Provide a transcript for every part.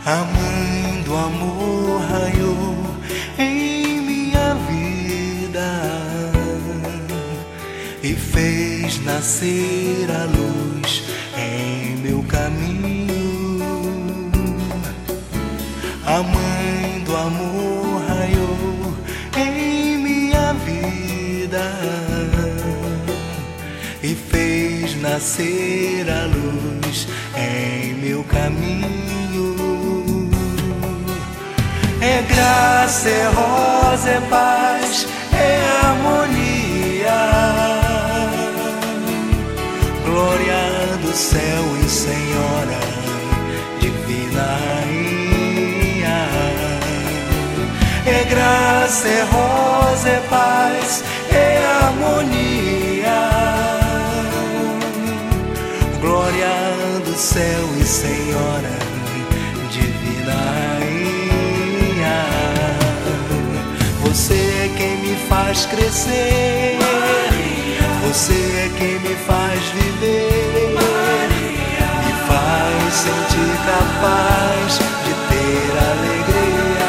A mãe do amor raiou em minha vida e fez nascer a luz em meu caminho. A mãe do amor raiou em minha vida e fez nascer a luz em meu caminho. É graça, é rosa, é paz, é harmonia, glória do céu e Senhora, divina rainha. É graça, é rosa, é paz, é harmonia, glória do céu e Senhora, divina rainha. Você é quem me faz crescer, Maria. Você é quem me faz viver, Maria. Me faz sentir capaz de ter alegria.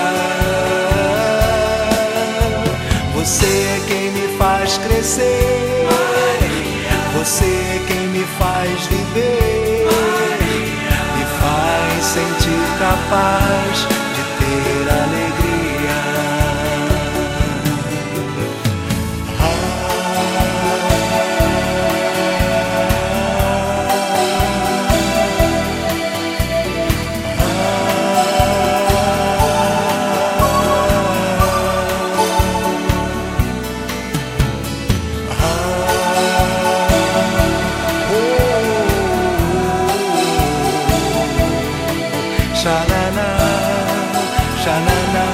Você é quem me faz crescer, Maria. Você é quem me faz viver, Maria. Me faz sentir capaz de ter alegria. Xananá, xananá,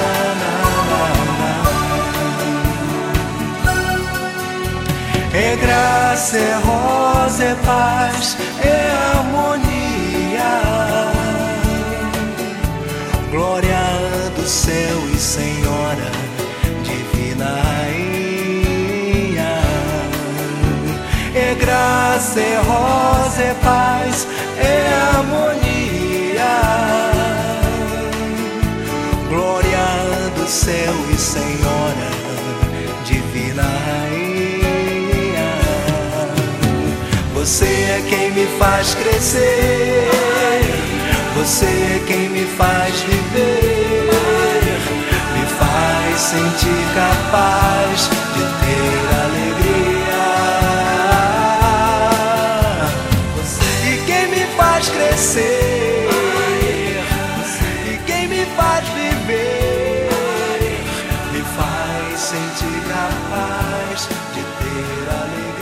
é graça, é rosa, é paz, é harmonia, glória do céu e Senhora, divina rainha. É graça, é rosa, é paz, é harmonia, glória do céu e Senhora, divina rainha. Você é quem me faz crescer, você é quem me faz viver, me faz sentir capaz de ter alegria. E quem me faz crescer, e quem me faz viver, me faz sentir capaz de ter alegria.